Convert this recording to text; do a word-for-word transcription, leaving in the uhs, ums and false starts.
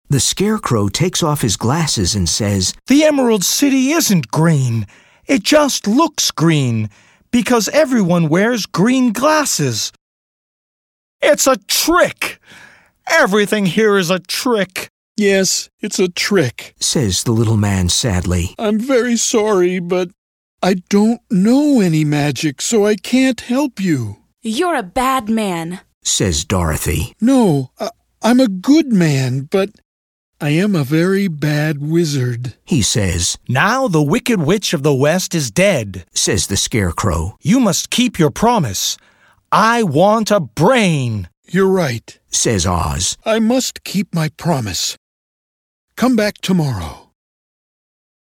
The Scarecrow takes off his glasses and says, "The Emerald City isn't green. It just looks green because everyone wears green glasses. It's a trick. Everything here is a trick." "Yes, it's a trick," says the little man sadly. "I'm very sorry, but I don't know any magic, so I can't help you." "You're a bad man," says Dorothy. "No, I, I'm a good man, but I am a very bad wizard," he says. "Now the Wicked Witch of the West is dead," says the Scarecrow. "You must keep your promise. I want a brain." "You're right," says Oz. "I must keep my promise. Come back tomorrow."